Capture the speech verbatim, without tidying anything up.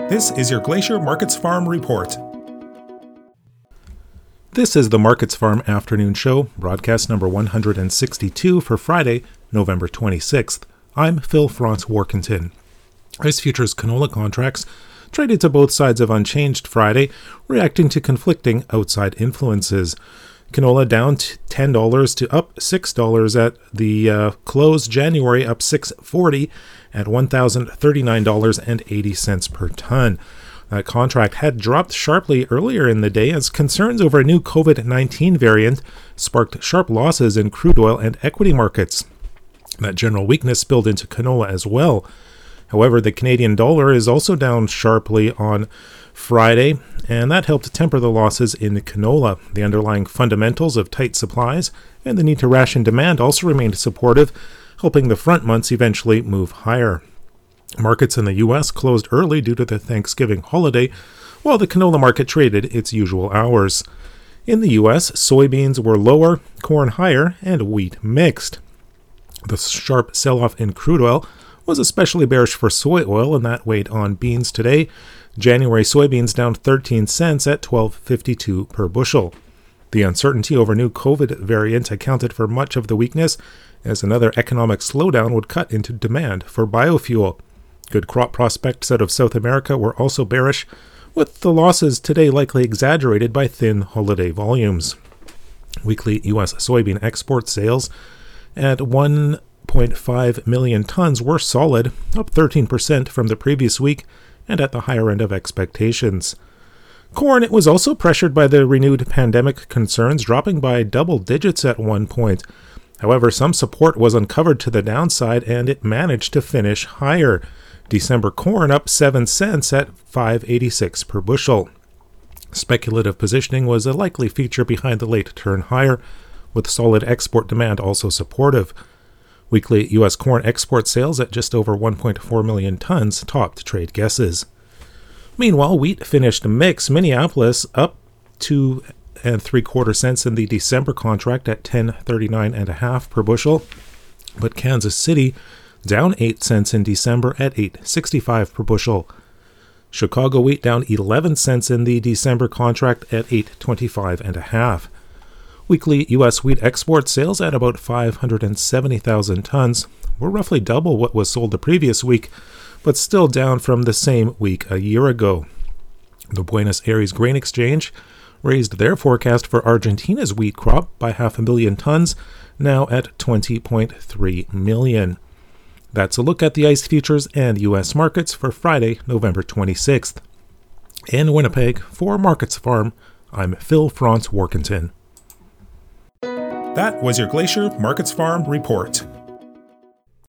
This is your Glacier Markets Farm Report. This is the Markets Farm Afternoon Show, broadcast number one hundred sixty-two for Friday, November twenty-sixth. I'm Phil Franz Warkentin. Ice futures canola contracts traded to both sides of unchanged Friday, reacting to conflicting outside influences. Canola down to ten dollars to up six dollars at the uh, close. January up six dollars and forty cents at one thousand thirty-nine dollars and eighty cents per ton. That contract had dropped sharply earlier in the day as concerns over a new covid nineteen variant sparked sharp losses in crude oil and equity markets. That general weakness spilled into canola as well. However, the Canadian dollar is also down sharply on Friday, and that helped temper the losses in canola. The underlying fundamentals of tight supplies and the need to ration demand also remained supportive, helping the front months eventually move higher. Markets in the U S closed early due to the Thanksgiving holiday, while the canola market traded its usual hours. In the U S, soybeans were lower, corn higher, and wheat mixed. The sharp sell-off in crude oil was especially bearish for soy oil, and that weighed on beans today. January soybeans down thirteen cents at twelve fifty-two per bushel. The uncertainty over new COVID variant accounted for much of the weakness, as another economic slowdown would cut into demand for biofuel. Good crop prospects out of South America were also bearish, with the losses today likely exaggerated by thin holiday volumes. Weekly U S soybean export sales at one point five million tons were solid, up thirteen percent from the previous week and at the higher end of expectations. Corn it was also pressured by the renewed pandemic concerns, dropping by double digits at one point. However, some support was uncovered to the downside and it managed to finish higher. December corn up seven cents at five eighty-six per bushel. Speculative positioning was a likely feature behind the late turn higher, with solid export demand also supportive. Weekly U S corn export sales at just over one point four million tons topped trade guesses. Meanwhile, wheat finished mixed. Minneapolis up two and three quarter cents in the December contract at ten thirty-nine and a half per bushel, but Kansas City down eight cents in December at eight sixty-five per bushel. Chicago wheat down eleven cents in the December contract at eight twenty-five and a half. Weekly U S wheat export sales at about five hundred seventy thousand tons were roughly double what was sold the previous week, but still down from the same week a year ago. The Buenos Aires Grain Exchange raised their forecast for Argentina's wheat crop by half a million tons, now at twenty point three million. That's a look at the ICE futures and U S markets for Friday, November twenty-sixth. In Winnipeg, for Markets Farm, I'm Phil Franz Warkentin. That was your Glacier Markets Farm Report.